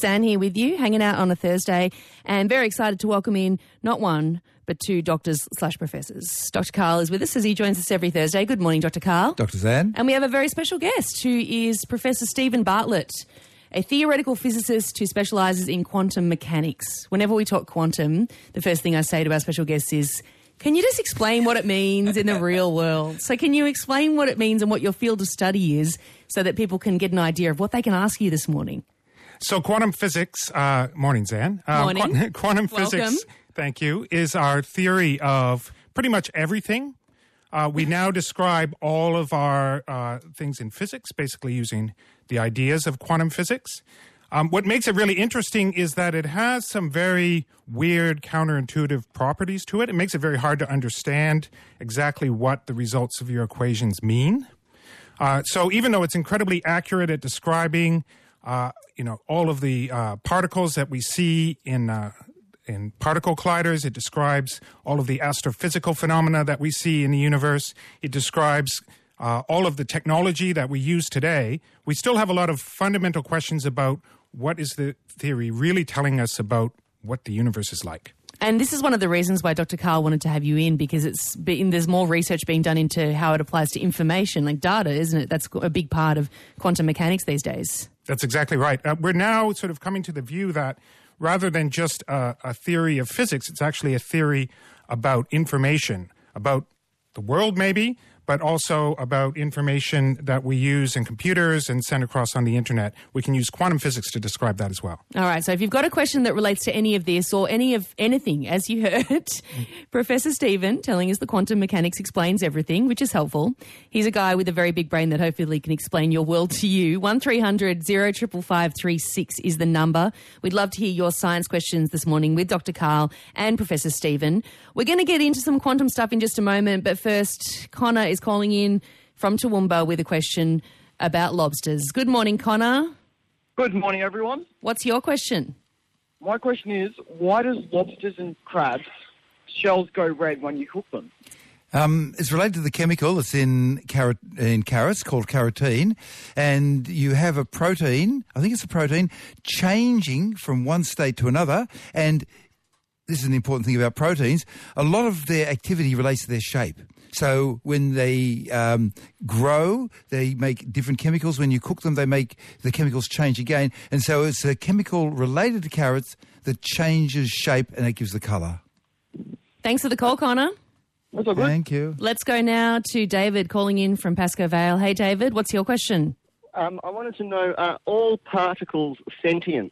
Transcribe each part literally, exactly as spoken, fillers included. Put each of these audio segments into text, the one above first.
Zan here with you, hanging out on a Thursday, and very excited to welcome in not one, but two doctors slash professors. Doctor Karl is with us as he joins us every Thursday. Good morning, Doctor Karl. Doctor Zan. And we have a very special guest who is Professor Stephen Bartlett, a theoretical physicist who specialises in quantum mechanics. Whenever we talk quantum, the first thing I say to our special guests is, can you just explain what it means in the real world? So can you explain what it means and what your field of study is so that people can get an idea of what they can ask you this morning? So quantum physics, uh, morning, Zan. Uh, morning. Quantum, quantum Welcome. physics, thank you, is our theory of pretty much everything. Uh, we now describe all of our uh, things in physics, basically using the ideas of quantum physics. Um, what makes it really interesting is that it has some very weird counterintuitive properties to it. It makes it very hard to understand exactly what the results of your equations mean. Uh, so even though it's incredibly accurate at describing, uh, you know, all of the uh, particles that we see in uh, in particle colliders, it describes all of the astrophysical phenomena that we see in the universe. It describes uh, all of the technology that we use today. We still have a lot of fundamental questions about what is the theory really telling us about what the universe is like. And this is one of the reasons why Doctor Karl wanted to have you in, because it's been, there's more research being done into how it applies to information, like data, isn't it? That's a big part of quantum mechanics these days. That's exactly right. Uh, we're now sort of coming to the view that rather than just a, a theory of physics, it's actually a theory about information, about the world maybe, but also about information that we use in computers and send across on the internet. We can use quantum physics to describe that as well. All right, so if you've got a question that relates to any of this or any of anything, as you heard, mm. Professor Stephen telling us the quantum mechanics explains everything, which is helpful. He's a guy with a very big brain that hopefully can explain your world to you. one three hundred, zero five five five three six is the number. We'd love to hear your science questions this morning with Doctor Karl and Professor Stephen. We're going to get into some quantum stuff in just a moment, but first, Connor is calling in from Toowoomba with a question about lobsters. Good morning, Connor. Good morning, everyone. What's your question? My question is, why does lobsters and crabs shells go red when you cook them? Um, it's related to the chemical that's in, carrot, in carrots called carotene, and you have a protein, I think it's a protein, changing from one state to another, and this is an important thing about proteins, a lot of their activity relates to their shape. So when they um, grow, they make different chemicals. When you cook them, they make the chemicals change again. And so it's a chemical related to carrots that changes shape and it gives the colour. Thanks for the call, Connor. That's all good. Thank you. Let's go now to David calling in from Pascoe Vale. Hey, David, what's your question? Um, I wanted to know, are all particles sentient?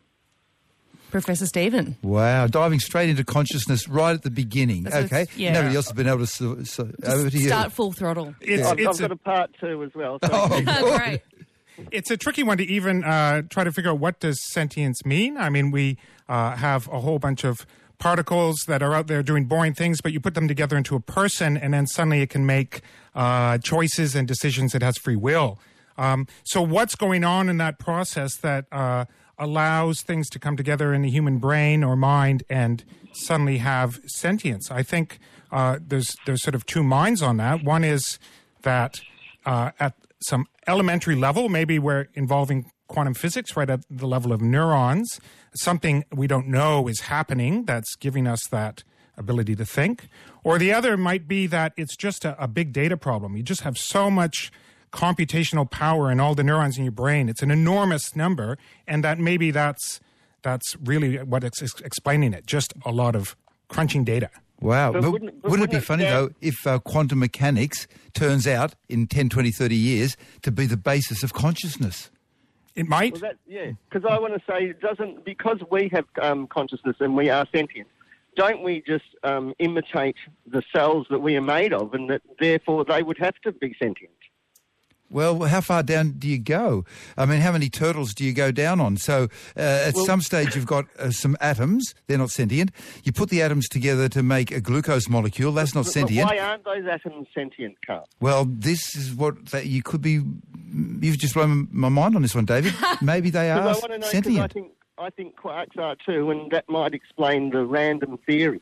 Professor Stephen. Wow, diving straight into consciousness right at the beginning. That's okay, yeah. Nobody else has been able to... So, so, over to you. Start full throttle. It's, I've, it's I've got a, a part two as well. So. Oh, Great. It's a tricky one to even uh, try to figure out what does sentience mean. I mean, we uh, have a whole bunch of particles that are out there doing boring things, but you put them together into a person, and then suddenly it can make uh, choices and decisions. It has free will. Um, so what's going on in that process that uh, allows things to come together in the human brain or mind and suddenly have sentience? I think uh, there's there's sort of two minds on that. One is that uh, at some elementary level, maybe we're involving quantum physics right at the level of neurons, something we don't know is happening that's giving us that ability to think. Or the other might be that it's just a, a big data problem. You just have so much computational power in all the neurons in your brain. It's an enormous number, and that maybe that's that's really what it's ex- explaining it, just a lot of crunching data. Wow. But But wouldn't- but wouldn't it be wouldn't funny, it though, if uh, quantum mechanics turns out in ten, twenty, thirty years to be the basis of consciousness? It might. Well, that, yeah, because I want to say, it doesn't because we have um, consciousness and we are sentient, don't we just um, imitate the cells that we are made of, and that therefore they would have to be sentient? Well, how far down do you go? I mean, how many turtles do you go down on? So uh, at Well- some stage you've got uh, some atoms. They're not sentient. You put the atoms together to make a glucose molecule. That's not But sentient. why aren't those atoms sentient, Carl? Well, this is what that you could be... You've just blown my mind on this one, David. Maybe they are Because I want to know, 'cause sentient. I think, I think quarks are too, and that might explain the random theory.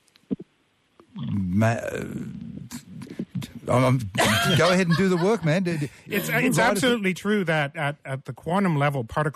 Ma- uh, I'm, I'm- go ahead and do the work, man. It's, Provide it's us- absolutely true that at, at the quantum level, particles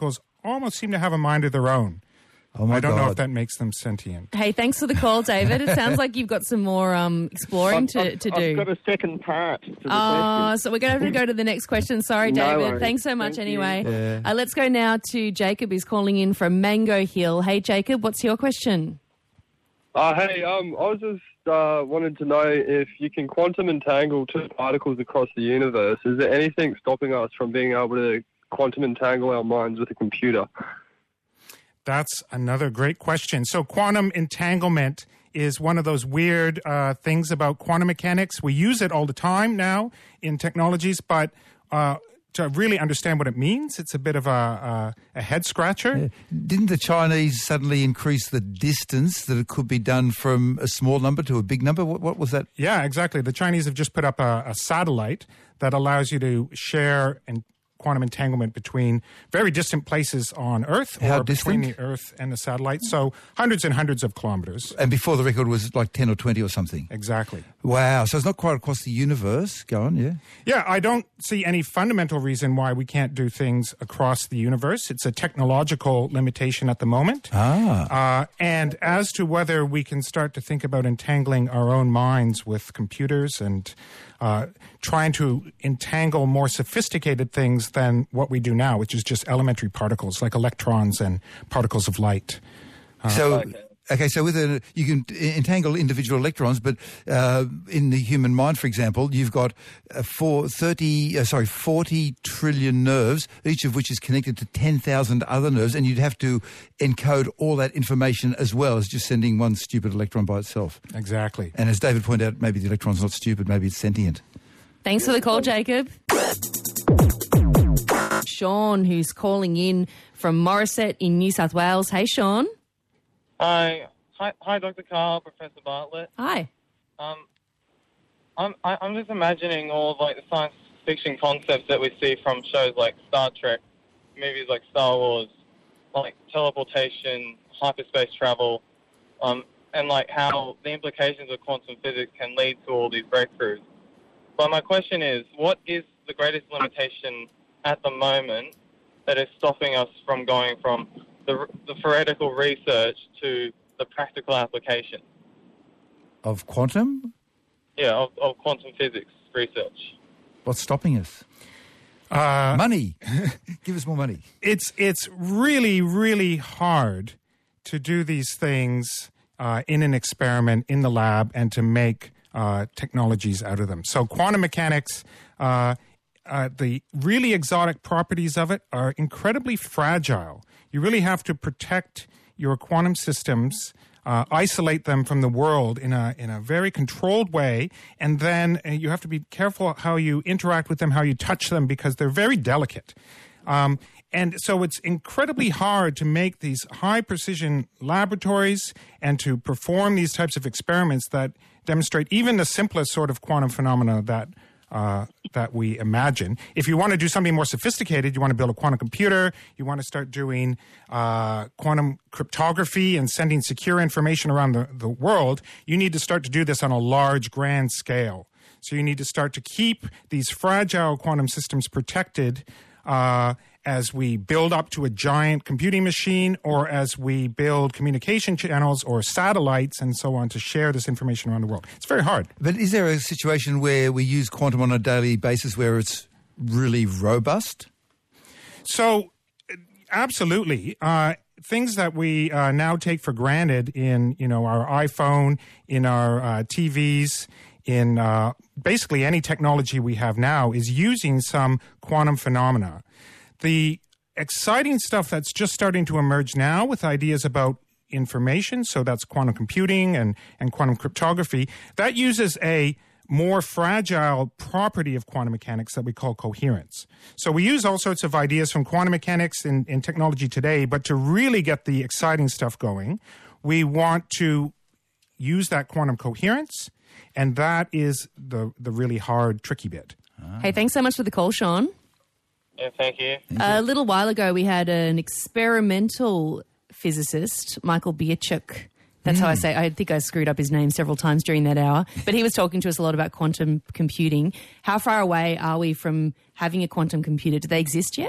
almost seem to have a mind of their own. Oh my I don't God. know if that makes them sentient. Hey, thanks for the call, David. It sounds like you've got some more um, exploring I've, to, I've, to do. I've got a second part to the Oh, question. so we're going to have to go to the next question. Sorry, No David. worries. Thanks so much Thank you. anyway. Yeah. Uh, let's go now to Jacob, who's calling in from Mango Hill. Hey, Jacob, what's your question? Uh, hey, um, I was just uh, wanted to know if you can quantum entangle two particles across the universe. Is there anything stopping us from being able to quantum entangle our minds with a computer? That's another great question. So quantum entanglement is one of those weird uh, things about quantum mechanics. We use it all the time now in technologies, but uh, to really understand what it means, it's a bit of a, a, a head scratcher. Didn't the Chinese suddenly increase the distance that it could be done from a small number to a big number? What, what was that? Yeah, exactly. The Chinese have just put up a, a satellite that allows you to share and quantum entanglement between very distant places on Earth How or between distant? the Earth and the satellite. So hundreds and hundreds of kilometers. And before the record was like ten or twenty or something. Exactly. Wow. So it's not quite across the universe. Go on, yeah. Yeah, I don't see any fundamental reason why we can't do things across the universe. It's a technological limitation at the moment. Ah. Uh, and as to whether we can start to think about entangling our own minds with computers and uh, trying to entangle more sophisticated things than what we do now, which is just elementary particles like electrons and particles of light. So, okay. okay, so with a, you can entangle individual electrons, but uh, in the human mind, for example, you've got uh, four, thirty, uh, sorry, forty trillion nerves, each of which is connected to ten thousand other nerves, and you'd have to encode all that information as well as just sending one stupid electron by itself. Exactly. And as David pointed out, maybe the electron's not stupid, maybe it's sentient. Thanks for the call, Jacob. Sean, who's calling in from Morisset in New South Wales. Hey, Sean. Hi, hi, hi, Doctor Carl, Professor Bartlett. Hi. Um, I'm I, I'm just imagining all of, like the science fiction concepts that we see from shows like Star Trek, movies like Star Wars, like teleportation, hyperspace travel, um, and like how the implications of quantum physics can lead to all these breakthroughs. But my question is, what is the greatest limitation at the moment that is stopping us from going from the, the theoretical research to the practical application? Of quantum? Yeah, of, of quantum physics research. What's stopping us? Uh, Money. Give us more money. it's it's really, really hard to do these things uh, in an experiment in the lab and to make uh, technologies out of them. So quantum mechanics, uh, uh, the really exotic properties of it are incredibly fragile. You really have to protect your quantum systems, uh, isolate them from the world in a in a very controlled way, and then uh, you have to be careful how you interact with them, how you touch them, because they're very delicate. Um, and so it's incredibly hard to make these high-precision laboratories and to perform these types of experiments that demonstrate even the simplest sort of quantum phenomena that uh, that we imagine. If you want to do something more sophisticated, you want to build a quantum computer, you want to start doing uh, quantum cryptography and sending secure information around the, the world, you need to start to do this on a large, grand scale. So you need to start to keep these fragile quantum systems protected uh, as we build up to a giant computing machine, or as we build communication channels or satellites and so on to share this information around the world. It's very hard. But is there a situation where we use quantum on a daily basis where it's really robust? So, absolutely. Uh, things that we uh, now take for granted in, you know, our iPhone, in our uh, T Vs, in uh, basically any technology we have now is using some quantum phenomena. The exciting stuff that's just starting to emerge now with ideas about information, so that's quantum computing and, and quantum cryptography, that uses a more fragile property of quantum mechanics that we call coherence. So we use all sorts of ideas from quantum mechanics in, in technology today, but to really get the exciting stuff going, we want to use that quantum coherence, and that is the, the really hard, tricky bit. Hey, thanks so much for the call, Sean. Yeah, thank you. A little while ago, we had an experimental physicist, Michael Bierchuk. That's how I say. I think I screwed up his name several times during that hour. But he was talking to us a lot about quantum computing. How far away are we from having a quantum computer? Do they exist yet?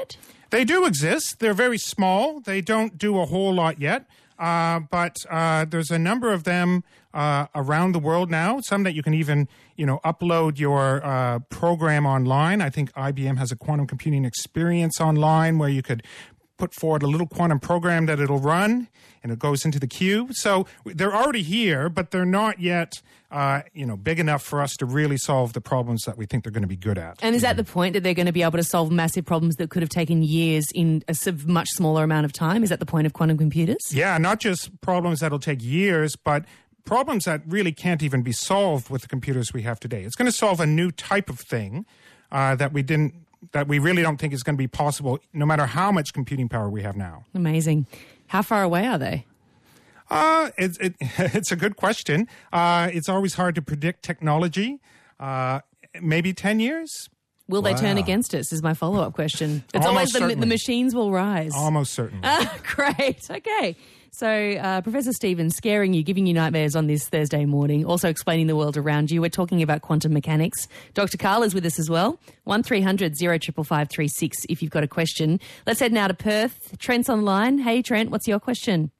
They do exist. They're very small. They don't do a whole lot yet. Uh, but uh, there's a number of them uh, around the world now, some that you can even, you know, upload your uh, program online. I think I B M has a quantum computing experience online where you could put forward a little quantum program that it'll run, and it goes into the cube. So they're already here, but they're not yet, uh, you know, big enough for us to really solve the problems that we think they're going to be good at. And is that the point, that they're going to be able to solve massive problems that could have taken years in a much smaller amount of time? Is that the point of quantum computers? Yeah, not just problems that'll take years, but problems that really can't even be solved with the computers we have today. It's going to solve a new type of thing uh, that we didn't that we really don't think is going to be possible, no matter how much computing power we have now. Amazing. How far away are they? Uh, it, it, it's a good question. Uh, it's always hard to predict technology. Uh, maybe ten years? Will Wow. they turn against us is my follow-up question. It's always Almost the, the certainly. machines will rise. Almost certainly. Ah, great. Okay. So, uh, Professor Stevens, scaring you, giving you nightmares on this Thursday morning, also explaining the world around you. We're talking about quantum mechanics. Doctor Carl is with us as well. one three hundred zero five five three six if you've got a question. Let's head now to Perth. Trent's online. Hey, Trent, what's your question?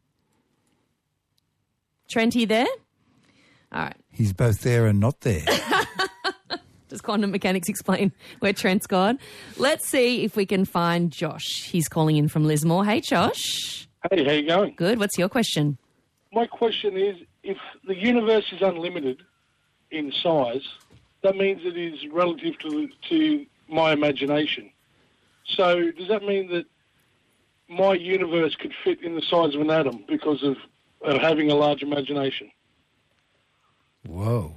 Trent, are you there? All right. He's both there and not there. Does quantum mechanics explain where Trent's gone? Let's see if we can find Josh. He's calling in from Lismore. Hey, Josh. Hey, how you going? Good. What's your question? My question is, if the universe is unlimited in size, that means it is relative to to my imagination. So does that mean that my universe could fit in the size of an atom because of, of having a large imagination? Whoa.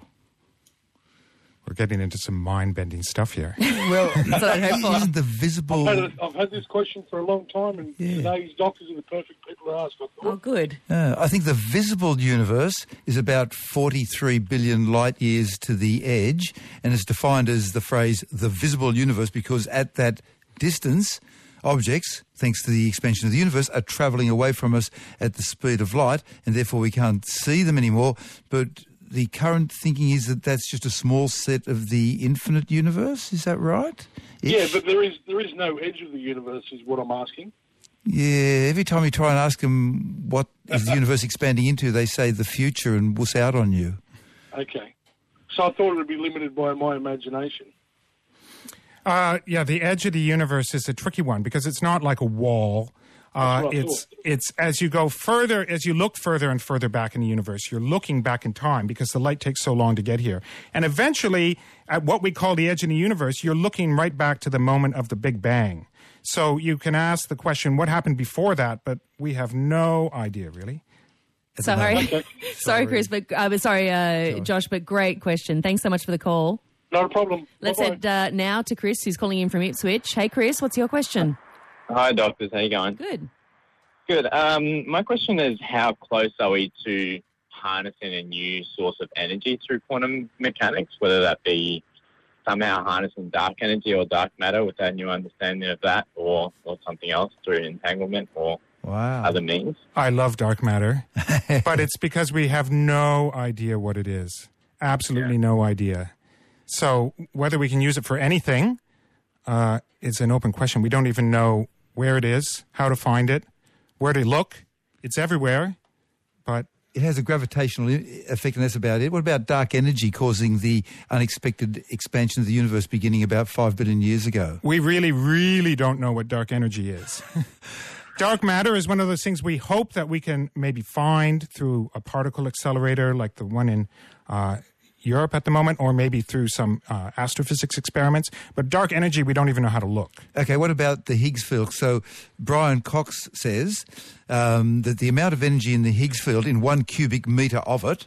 We're getting into some mind-bending stuff here. Well, That's what I'd hope for. isn't the visible... I've had, a, I've had this question for a long time, and Yeah. today's doctors are the perfect people to ask, I Oh, thought. good. Uh, I think the visible universe is about forty-three billion light years to the edge, and is defined as the phrase the visible universe because at that distance, objects, thanks to the expansion of the universe, are travelling away from us at the speed of light, and therefore we can't see them anymore. But the current thinking is that that's just a small set of the infinite universe. Is that right? Yeah, Ish? but there is there is no edge of the universe, is what I'm asking. Yeah, every time you try and ask them what is the universe expanding into, they say the future and wuss out on you. Okay. So I thought it would be limited by my imagination. Uh, yeah, the edge of the universe is a tricky one because it's not like a wall. Uh, That's what I it's thought. it's as you go further, as you look further and further back in the universe, you're looking back in time because the light takes so long to get here. And eventually, at what we call the edge of the universe, you're looking right back to the moment of the Big Bang. So you can ask the question, what happened before that? But we have no idea, really. Sorry. Okay. sorry, Chris, but uh, but sorry, uh, Josh, but great question. Thanks so much for the call. Not a problem. Let's Bye-bye. head uh, now to Chris, who's calling in from Ipswich. Hey, Chris, what's your question? Hi, doctors. How you going? Good. Good. Um, my question is, how close are we to harnessing a new source of energy through quantum mechanics, whether that be somehow harnessing dark energy or dark matter with our new understanding of that, or, or something else through entanglement or Wow. other means? I love dark matter, but it's because we have no idea what it is. Absolutely no idea. So whether we can use it for anything uh, is an open question. We don't even know where it is, how to find it, where to look. It's everywhere, but It has a gravitational i- effect, and that's about it. What about dark energy causing the unexpected expansion of the universe beginning about five billion years ago? we really, really don't know what dark energy is. Dark matter is one of those things we hope that we can maybe find through a particle accelerator like the one in uh, Europe at the moment, or maybe through some uh, astrophysics experiments. But dark energy, we don't even know how to look. Okay, what about the Higgs field? So Brian Cox says um, that the amount of energy in the Higgs field in one cubic metre of it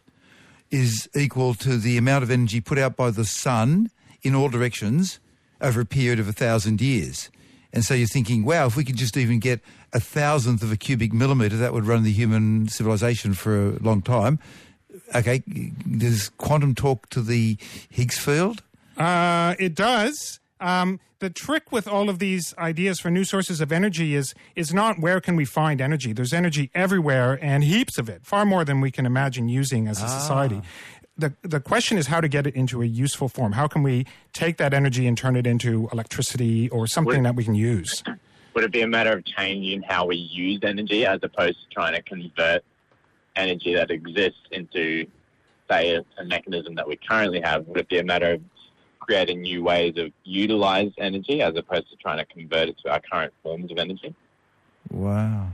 is equal to the amount of energy put out by the sun in all directions over a period of a thousand years. And so you're thinking, wow, if we could just even get a thousandth of a cubic millimetre, that would run the human civilization for a long time. Okay, does quantum talk to the Higgs field? Uh, it does. Um, the trick with all of these ideas for new sources of energy is is not where can we find energy. There's energy everywhere and heaps of it, far more than we can imagine using as a society. The the question is how to get it into a useful form. How can we take that energy and turn it into electricity or something that we can use? would it be a matter of changing how we use energy as opposed to trying to convert energy that exists into, say, a, a mechanism that we currently have? Would it be a matter of creating new ways of utilize energy as opposed to trying to convert it to our current forms of energy? Wow.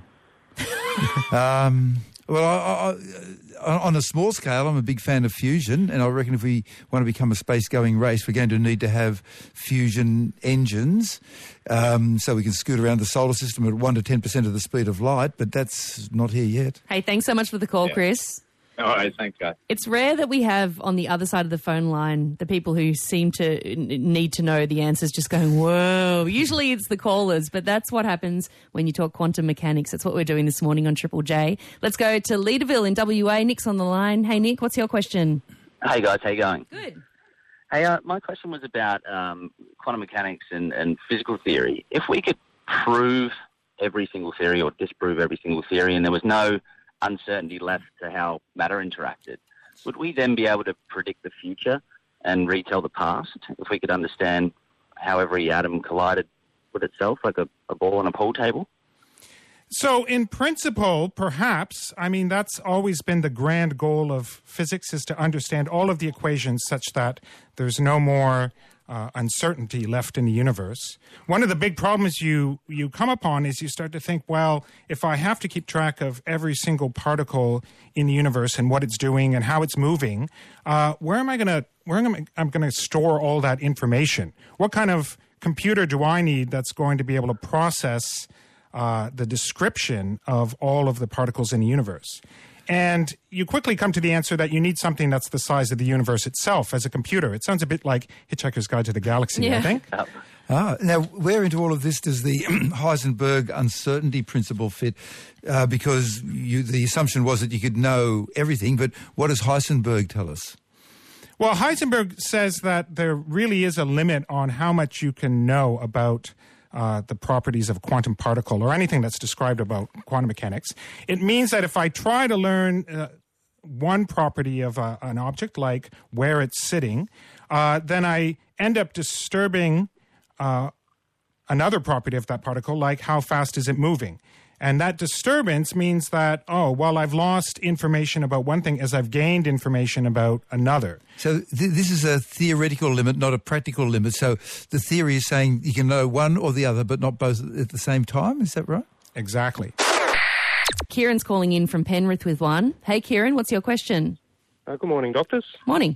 um, well, I, I, on a small scale, I'm a big fan of fusion, and I reckon if we want to become a space-going race, we're going to need to have fusion engines, um, so we can scoot around the solar system at one to ten percent of the speed of light, but that's not here yet. Hey, thanks so much for the call, Yeah. Chris. All right, thanks, guys. It's rare that we have on the other side of the phone line the people who seem to n- need to know the answers just going, whoa. Usually it's the callers, but that's what happens when you talk quantum mechanics. That's what we're doing this morning on Triple J. Let's go to Leaderville in W A. Nick's on the line. Hey, Nick, what's your question? Hey guys, how you going? Good. Hey, uh, my question was about um, quantum mechanics and, and physical theory. If we could prove every single theory or disprove every single theory and there was no uncertainty left to how matter interacted, would we then be able to predict the future and retell the past if we could understand how every atom collided with itself, like a, a ball on a pool table? So in principle, perhaps, I mean, that's always been the grand goal of physics, is to understand all of the equations such that there's no more uh, uncertainty left in the universe. One of the big problems you, you come upon is you start to think, well, if I have to keep track of every single particle in the universe and what it's doing and how it's moving, uh, where am I going to where am I I'm going to store all that information? What kind of computer do I need that's going to be able to process Uh, the description of all of the particles in the universe? And you quickly come to the answer that you need something that's the size of the universe itself as a computer. It sounds a bit like Hitchhiker's Guide to the Galaxy, Yeah. I think. Ah, now, where into all of this does the Heisenberg uncertainty principle fit? Uh, because you, the assumption was that you could know everything, but what does Heisenberg tell us? Well, Heisenberg says that there really is a limit on how much you can know about Uh, the properties of a quantum particle or anything that's described about quantum mechanics. It means that if I try to learn uh, one property of uh, an object, like where it's sitting, uh, then I end up disturbing uh, another property of that particle, like how fast is it moving. And that disturbance means that, oh, well, I've lost information about one thing as I've gained information about another. So th- this is a theoretical limit, not a practical limit. So the theory is saying you can know one or the other, but not both at the same time. Is that right? Exactly. Kieran's calling in from Penrith with one. Hey, Kieran, what's your question? Uh, good morning, doctors. Morning.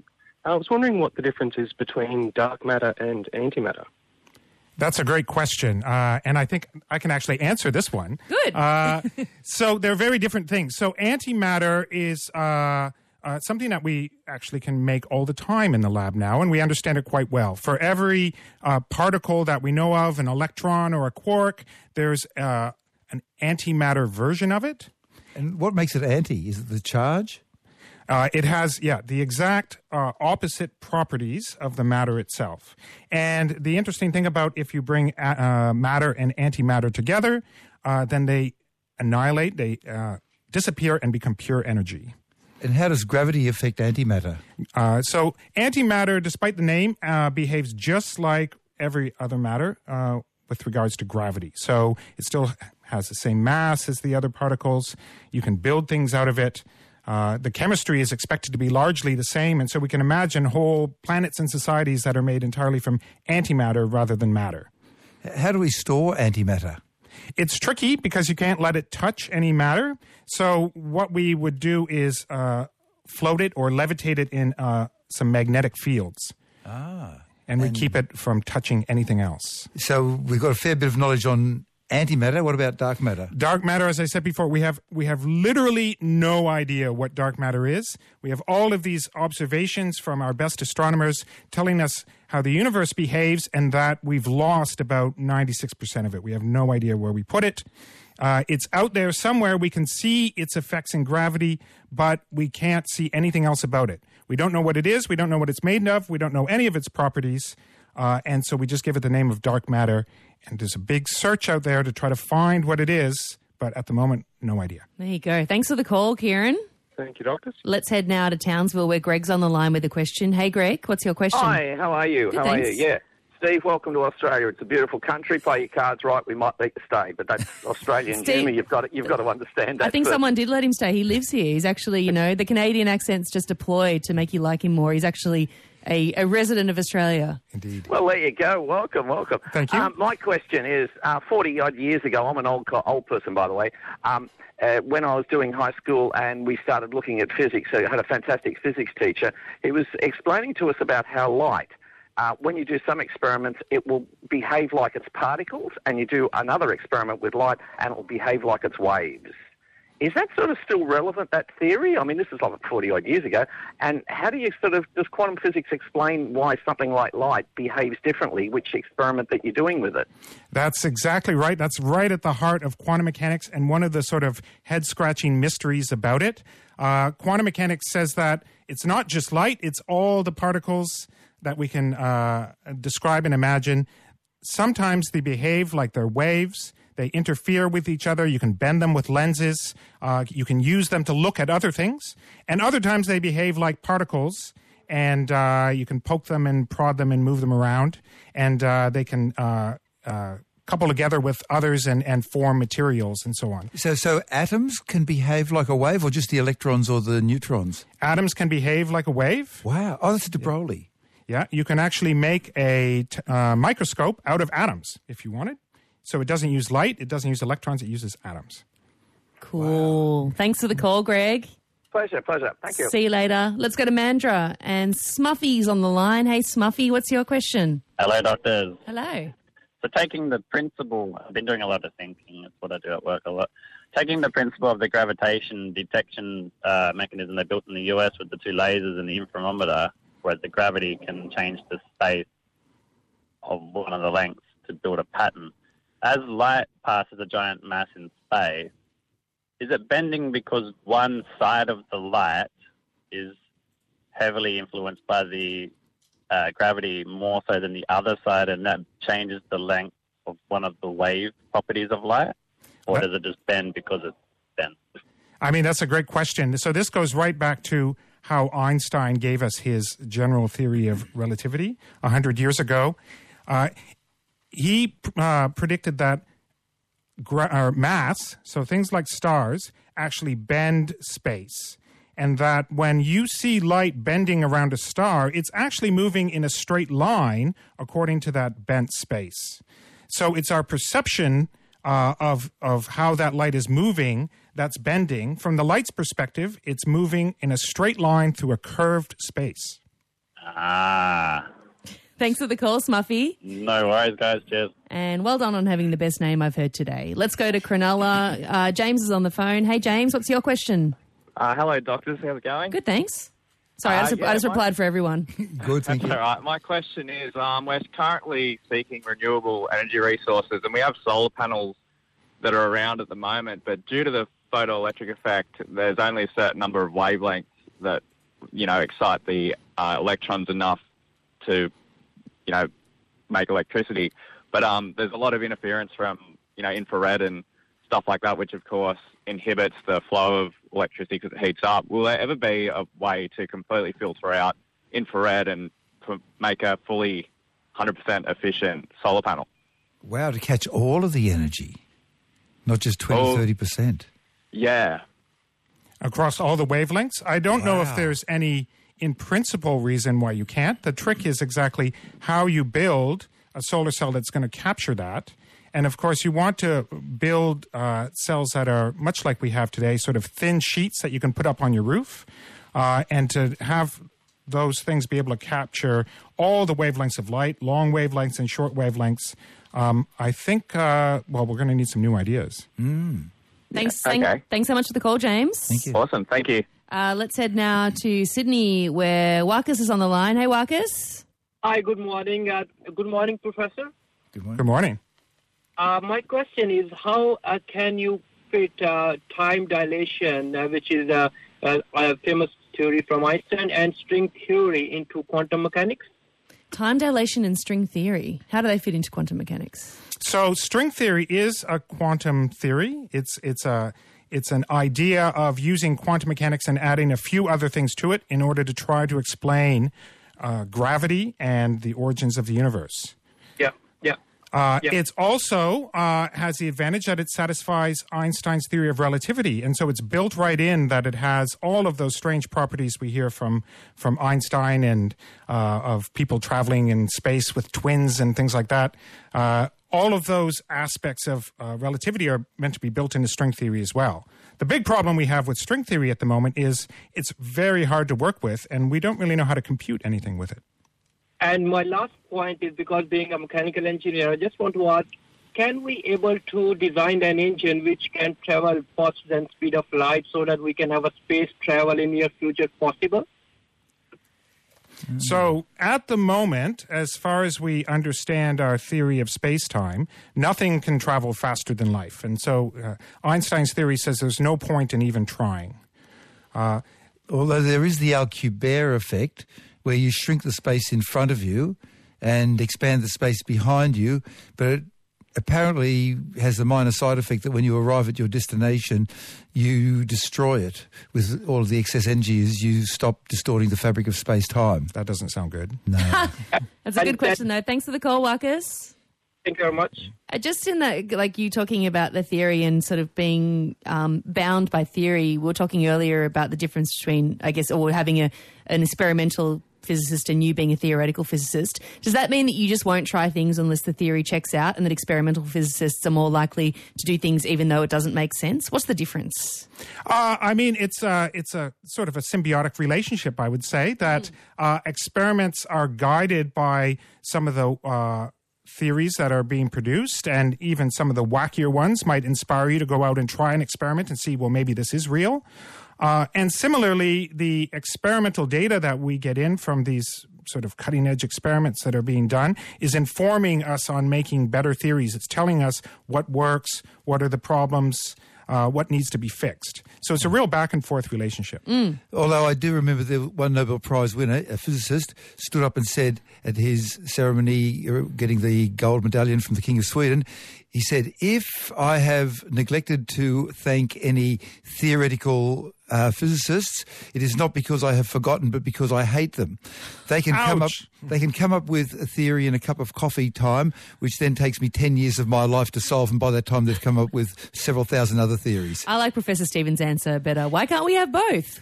I was wondering what the difference is between dark matter and antimatter. That's a great question, uh, and I think I can actually answer this one. Good. Uh, so they're very different things. So antimatter is uh, uh, something that we actually can make all the time in the lab now, and we understand it quite well. For every uh, particle that we know of, an electron or a quark, there's uh, an antimatter version of it. And what makes it anti? Is it the charge? Uh, it has, yeah, the exact uh, opposite properties of the matter itself. And the interesting thing about if you bring uh, matter and antimatter together, uh, then they annihilate, they uh, disappear and become pure energy. And how does gravity affect antimatter? Uh, so antimatter, despite the name, uh, behaves just like every other matter uh, with regards to gravity. So it still has the same mass as the other particles. You can build things out of it. Uh, the chemistry is expected to be largely the same, and so we can imagine whole planets and societies that are made entirely from antimatter rather than matter. How do we store antimatter? It's tricky because you can't let it touch any matter. So what we would do is uh, float it or levitate it in uh, some magnetic fields. Ah. And we keep it from touching anything else. So we've got a fair bit of knowledge on antimatter. What about dark matter? Dark matter, as I said before, we have we have literally no idea what dark matter is. We have all of these observations from our best astronomers telling us how the universe behaves, and that we've lost about ninety-six percent of it. We have no idea where we put it. Uh, it's out there somewhere. We can see its effects in gravity, but we can't see anything else about it. We don't know what it is. We don't know what it's made of. We don't know any of its properties. Uh, and so we just give it the name of dark matter. And there's a big search out there to try to find what it is. But at the moment, no idea. There you go. Thanks for the call, Kieran. Thank you, doctors. Let's head now to Townsville where Greg's on the line with a question. Hey, Greg, what's your question? Hi, how are you? Good, how thanks. are you? Yeah. Steve. Welcome to Australia. It's a beautiful country. Play your cards right, we might let you stay. But that's Australian Steve, humour. You've got to, you've got to understand that. I think first. someone did let him stay. He lives here. He's actually, you know, the Canadian accent's just a ploy to make you like him more. He's actually a, a resident of Australia. Indeed. Well, there you go. Welcome, welcome. Thank you. Um, my question is, uh, forty-odd years ago, I'm an old co- old person, by the way, um, uh, when I was doing high school and we started looking at physics, so I had a fantastic physics teacher. He was explaining to us about how light, uh, when you do some experiments, it will behave like it's particles, and you do another experiment with light and it will behave like it's waves. Is that sort of still relevant, that theory? I mean, this is like forty-odd years ago. And how do you sort of, does quantum physics explain why something like light behaves differently, which experiment that you're doing with it? That's exactly right. That's right at the heart of quantum mechanics and one of the sort of head-scratching mysteries about it. Uh, quantum mechanics says that it's not just light, it's all the particles that we can uh, describe and imagine. Sometimes they behave like they're waves. They interfere with each other. You can bend them with lenses. Uh, you can use them to look at other things. And other times they behave like particles, and uh, you can poke them and prod them and move them around. And uh, they can uh, uh, couple together with others and, and form materials and so on. So, so atoms can behave like a wave, or just the electrons or the neutrons? Atoms can behave like a wave. Wow. Oh, that's de Broglie. Yeah, you can actually make a t- uh, microscope out of atoms if you wanted. So it doesn't use light, it doesn't use electrons, it uses atoms. Cool. Wow. Thanks for the call, Greg. Pleasure, pleasure. Thank you. See you later. Let's go to Mandra. And Smuffy's on the line. Hey, Smuffy, what's your question? Hello, doctors. Hello. So taking the principle, I've been doing a lot of thinking, that's what I do at work a lot. Taking the principle of the gravitation detection uh, mechanism they built in the U S with the two lasers and the interferometer, where the gravity can change the space of one of the lengths to build a pattern. As light passes a giant mass in space, is it bending because one side of the light is heavily influenced by the uh, gravity more so than the other side, and that changes the length of one of the wave properties of light? Or does it just bend because it bends? I mean, that's a great question. So this goes right back to how Einstein gave us his general theory of relativity one hundred years ago. Uh, he uh, predicted that gra- uh, mass, so things like stars, actually bend space. And that when you see light bending around a star, it's actually moving in a straight line according to that bent space. So it's our perception uh, of, of how that light is moving that's bending. From the light's perspective, it's moving in a straight line through a curved space. Ah. Thanks for the call, Smuffy. No worries, guys. Cheers. And well done on having the best name I've heard today. Let's go to Cronulla. Uh, James is on the phone. Hey, James, what's your question? Uh, hello, doctors. How's it going? Good, thanks. Sorry, I just, Uh, yeah, I just my- replied for everyone. Good, thank you. All right. My question is, um, we're currently seeking renewable energy resources, and we have solar panels that are around at the moment, but due to the photoelectric effect, there's only a certain number of wavelengths that, you know, excite the uh, electrons enough to, you know, make electricity. But um, there's a lot of interference from, you know, infrared and stuff like that, which, of course, inhibits the flow of electricity because it heats up. Will there ever be a way to completely filter out infrared and to make a fully one hundred percent efficient solar panel? Wow, to catch all of the energy, not just twenty, Oh. thirty percent. Yeah. Across all the wavelengths? I don't know if there's any, in principle, reason why you can't. The trick is exactly how you build a solar cell that's going to capture that. And, of course, you want to build uh, cells that are much like we have today, sort of thin sheets that you can put up on your roof, uh, and to have those things be able to capture all the wavelengths of light, long wavelengths and short wavelengths. Um, I think, uh, well, we're going to need some new ideas. Mm. Thanks, Yeah, thank- okay. thanks so much for the call, James. Thank you. Awesome. Thank you. Uh, let's head now to Sydney, where Warkus is on the line. Hey, Warkus. Hi, good morning. Uh, good morning, Professor. Good morning. Good morning. Uh, my question is, how uh, can you fit uh, time dilation, uh, which is uh, a, a famous theory from Einstein, and string theory into quantum mechanics? Time dilation and string theory. How do they fit into quantum mechanics? So string theory is a quantum theory. It's it's a it's an idea of using quantum mechanics and adding a few other things to it in order to try to explain uh, gravity and the origins of the universe. Uh, Yeah. It's also uh, has the advantage that it satisfies Einstein's theory of relativity, and so it's built right in that it has all of those strange properties we hear from from Einstein and uh, of people traveling in space with twins and things like that. Uh, all of those aspects of uh, relativity are meant to be built into string theory as well. The big problem we have with string theory at the moment is it's very hard to work with, and we don't really know how to compute anything with it. And my last point is, because being a mechanical engineer, I just want to ask, can we able to design an engine which can travel faster than speed of light so that we can have a space travel in near future possible? So at the moment, as far as we understand our theory of space-time, nothing can travel faster than life. And so uh, Einstein's theory says there's no point in even trying. Uh, Although there is the Alcubierre effect, where you shrink the space in front of you and expand the space behind you, but it apparently has the minor side effect that when you arrive at your destination, you destroy it with all of the excess energy as you stop distorting the fabric of space-time. That doesn't sound good. No. That's a good question, though. Thanks for the call, Marcus. Thank you very much. Uh, just in that, like you talking about the theory and sort of being um, bound by theory, we were talking earlier about the difference between, I guess, or having a an experimental physicist and you being a theoretical physicist. Does that mean that you just won't try things unless the theory checks out, and that experimental physicists are more likely to do things even though it doesn't make sense? What's the difference? Uh, I mean, it's a, it's a sort of a symbiotic relationship, I would say, that uh, experiments are guided by some of the uh, theories that are being produced, and even some of the wackier ones might inspire you to go out and try an experiment and see, well, maybe this is real. Uh, and similarly, the experimental data that we get in from these sort of cutting-edge experiments that are being done is informing us on making better theories. It's telling us what works, what are the problems, uh, what needs to be fixed. So it's a real back-and-forth relationship. Mm. Although I do remember the one Nobel Prize winner, a physicist, stood up and said at his ceremony getting the gold medallion from the King of Sweden, he said, if I have neglected to thank any theoretical uh, physicists, it is not because I have forgotten, but because I hate them. They can Ouch. come up they can come up with a theory in a cup of coffee time, which then takes me ten years of my life to solve, and by that time they've come up with several thousand other theories. I like Professor Stephen's answer better. Why can't we have both?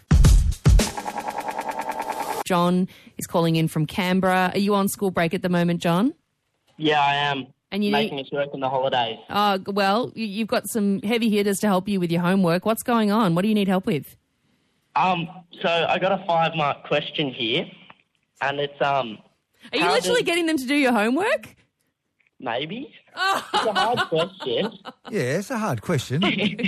John is calling in from Canberra. Are you on school break at the moment, John? Yeah, I am. And you making need... us work in the holidays. Oh, well, you- you've got some heavy hitters to help you with your homework. What's going on? What do you need help with? Um, so I got a five mark question here, and it's um. Are you how literally does- getting them to do your homework? Maybe. Oh. It's a hard question. Yeah, it's a hard question.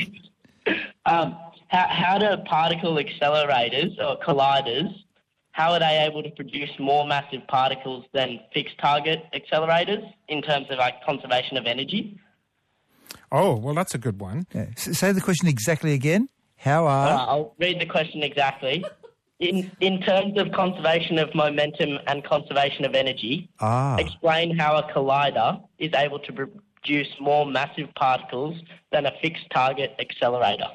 Um, how how do particle accelerators or colliders? How are they able to produce more massive particles than fixed target accelerators in terms of like conservation of energy? Oh, well, that's a good one. Yeah. S- say the question exactly again. How are... Uh, I'll read the question exactly. In in terms of conservation of momentum and conservation of energy, Ah. explain how a collider is able to produce more massive particles than a fixed target accelerator.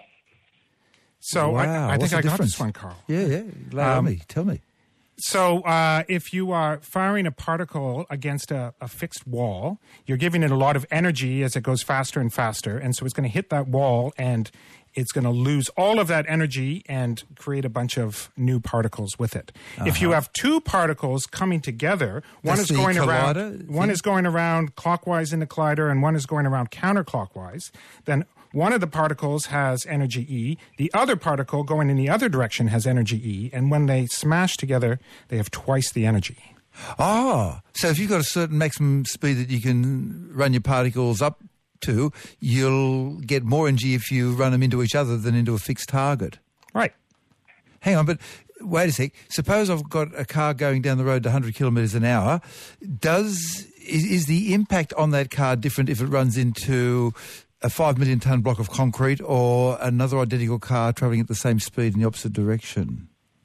So wow, I, I what's think the I got difference? this one, Carl. Yeah, yeah. Lay on Um, me. Tell me. So uh, if you are firing a particle against a, a fixed wall, you're giving it a lot of energy as it goes faster and faster, and so it's going to hit that wall and it's going to lose all of that energy and create a bunch of new particles with it. If you Uh-huh. have two particles coming together, one That's is the going around collider one thing? is going around clockwise in the collider and one is going around counterclockwise, then one of the particles has energy E, the other particle going in the other direction has energy E, and when they smash together, they have twice the energy. Oh, so if you've got a certain maximum speed that you can run your particles up to, you'll get more energy if you run them into each other than into a fixed target. Right. Hang on, but wait a sec. Suppose I've got a car going down the road at one hundred kilometres an hour. Does is, is the impact on that car different if it runs into a five million tonne block of concrete or another identical car travelling at the same speed in the opposite direction?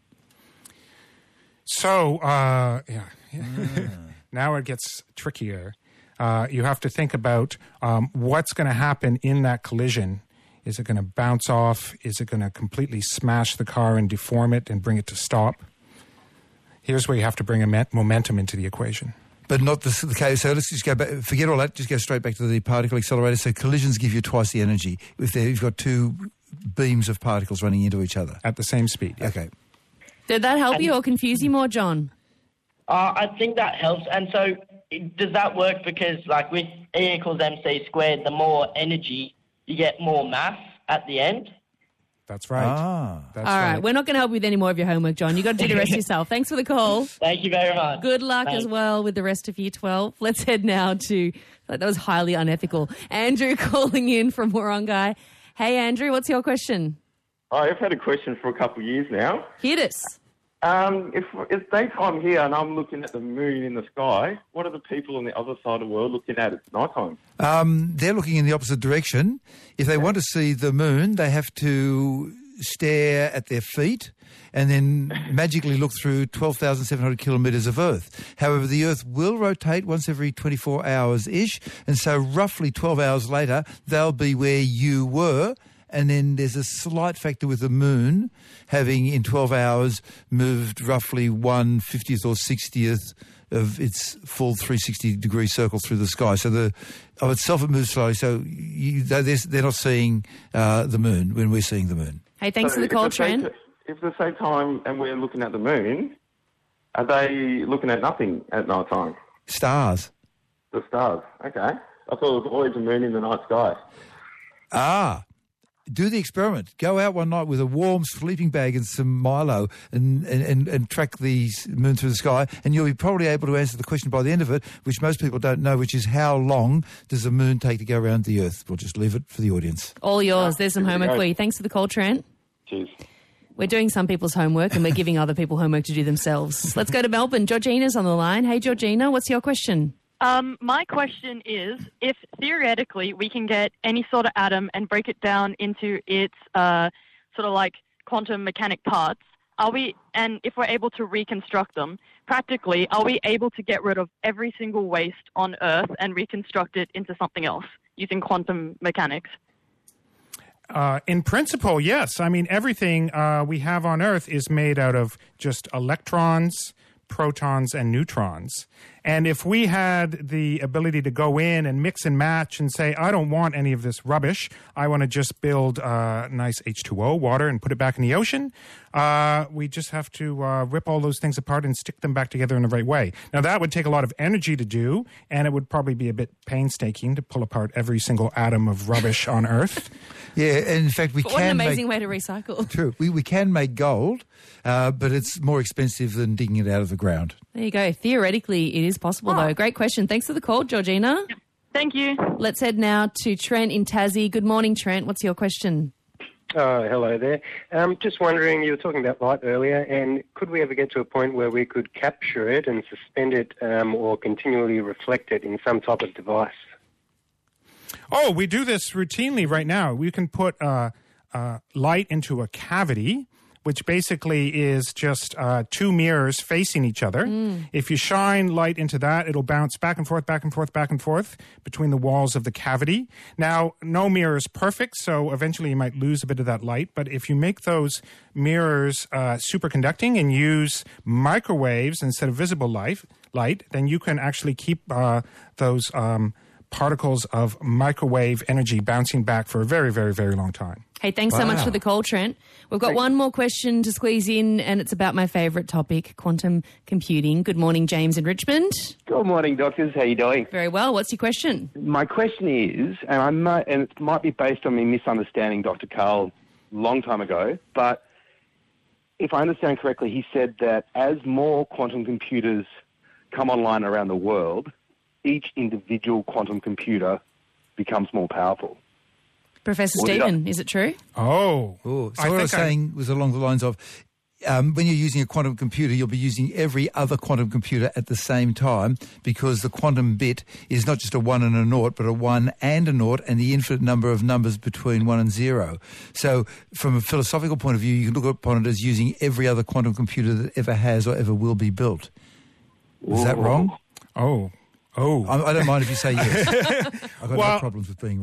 So, uh, yeah. Now it gets trickier. Uh, you have to think about um, what's going to happen in that collision. Is it going to bounce off? Is it going to completely smash the car and deform it and bring it to stop? Here's where you have to bring a momentum into the equation. But not the, the case. So let's just go back. Forget all that. Just go straight back to the particle accelerator. So collisions give you twice the energy if you've got two beams of particles running into each other at the same speed. Yeah. Okay. Did that help you or confuse you more, John? Uh, I think that helps. And so does that work because, like, with E equals mc squared, the more energy, you get more mass at the end? That's right. Ah. That's All right. right. We're not going to help with any more of your homework, John. You've got to do the rest yourself. Thanks for the call. Thank you very much. Good luck Thanks. as well with the rest of Year twelve. Let's head now to, that was highly unethical, Andrew calling in from Waronggai. Hey, Andrew, what's your question? I've had a question for a couple of years now. Hit us. Um, if it's daytime here and I'm looking at the moon in the sky, what are the people on the other side of the world looking at? It's nighttime. Um, they're looking in the opposite direction. If they want to see the moon, they have to stare at their feet and then magically look through twelve thousand seven hundred kilometres of Earth. However, the Earth will rotate once every twenty-four hours-ish, and so roughly twelve hours later, they'll be where you were. And then there's a slight factor with the moon having in twelve hours moved roughly one fiftieth or sixtieth of its full three hundred sixty degree circle through the sky. So the of itself it moves slowly. So you, they're, they're not seeing uh, the moon when we're seeing the moon. Hey, thanks So for the call, if it's the Trent. same- If it's the same time and we're looking at the moon, are they looking at nothing at night time? Stars. The stars. Okay. I thought it was always a moon in the night sky. Ah. Do the experiment. Go out one night with a warm sleeping bag and some Milo and, and, and, and track the moon through the sky, and you'll be probably able to answer the question by the end of it, which most people don't know, which is how long does the moon take to go around the Earth? We'll just leave it for the audience. All yours. There's some Here we homework go. for you. Thanks for the call, Trent. Cheers. We're doing some people's homework and we're giving other people homework to do themselves. Let's go to Melbourne. Georgina's on the line. Hey, Georgina, what's your question? Um, my question is, if theoretically we can get any sort of atom and break it down into its uh, sort of like quantum mechanic parts, are we, and if we're able to reconstruct them, practically, are we able to get rid of every single waste on Earth and reconstruct it into something else using quantum mechanics? Uh, in principle, yes. I mean, everything uh, we have on Earth is made out of just electrons, protons, and neutrons. And if we had the ability to go in and mix and match and say, I don't want any of this rubbish, I want to just build uh, nice H two O, water, and put it back in the ocean, uh, we just have to uh, rip all those things apart and stick them back together in the right way. Now, that would take a lot of energy to do, and it would probably be a bit painstaking to pull apart every single atom of rubbish on Earth. Yeah, and in fact, we But can what an amazing make, way to recycle. True. We, we can make gold, uh, but it's more expensive than digging it out of the ground. There you go. Theoretically, it is possible, though. Great question. Thanks for the call, Georgina. Thank you. Let's head now to Trent in Tassie. Good morning, Trent. What's your question? Oh, hello there. Um, just wondering, you were talking about light earlier, and could we ever get to a point where we could capture it and suspend it um, or continually reflect it in some type of device? Oh, we do this routinely right now. We can put uh, uh, light into a cavity, which basically is just uh, two mirrors facing each other. Mm. If you shine light into that, it'll bounce back and forth, back and forth, back and forth between the walls of the cavity. Now, no mirror is perfect, so eventually you might lose a bit of that light. But if you make those mirrors uh, superconducting and use microwaves instead of visible light, light then you can actually keep uh, those um, particles of microwave energy bouncing back for a very, very, very long time. Hey, thanks so much for the call, Trent. We've got one more question to squeeze in, and it's about my favourite topic, quantum computing. Good morning, James in Richmond. Good morning, doctors. How you doing? Very well. What's your question? My question is, and I might, and it might be based on me misunderstanding Doctor Carl a long time ago, but if I understand correctly, he said that as more quantum computers come online around the world, each individual quantum computer becomes more powerful. Professor What did I- Stephen, is it true? Oh. Oh, so I what I was think I- saying was along the lines of, um, when you're using a quantum computer, you'll be using every other quantum computer at the same time, because the quantum bit is not just a one and a naught, but a one and a naught, and the infinite number of numbers between one and zero. So from a philosophical point of view, you can look upon it as using every other quantum computer that ever has or ever will be built. Is that wrong? Oh. Oh. I, I don't mind if you say yes. I've got Well, no problems with being wrong.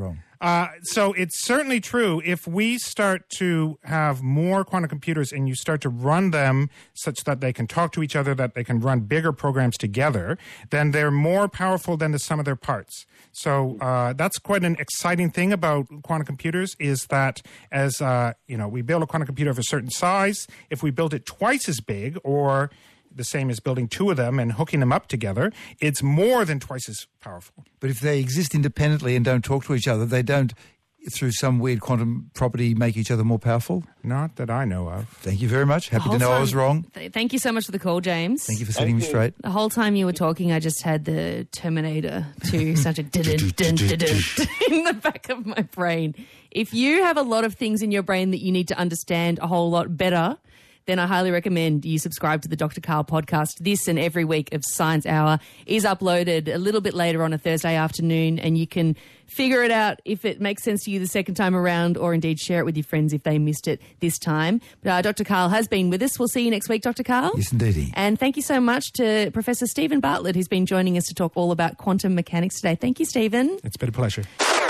Uh, so it's certainly true. If we start to have more quantum computers and you start to run them such that they can talk to each other, that they can run bigger programs together, then they're more powerful than the sum of their parts. So uh, that's quite an exciting thing about quantum computers, is that as uh, you know, we build a quantum computer of a certain size, if we build it twice as big, or the same as building two of them and hooking them up together, it's more than twice as powerful. But if they exist independently and don't talk to each other, they don't, through some weird quantum property, make each other more powerful? Not that I know of. Thank you very much. Happy to know time, I was wrong. Th- thank you so much for the call, James. Thank you for setting me straight. The whole time you were talking, I just had the Terminator two such a dun dun dun dun in the back of my brain. If you have a lot of things in your brain that you need to understand a whole lot better, then I highly recommend you subscribe to the Doctor Karl podcast. This and every week of Science Hour is uploaded a little bit later on a Thursday afternoon, and you can figure it out if it makes sense to you the second time around, or indeed share it with your friends if they missed it this time. But uh, Doctor Karl has been with us. We'll see you next week, Doctor Karl. Yes, indeed. And thank you so much to Professor Stephen Bartlett, who's been joining us to talk all about quantum mechanics today. Thank you, Stephen. It's been a pleasure.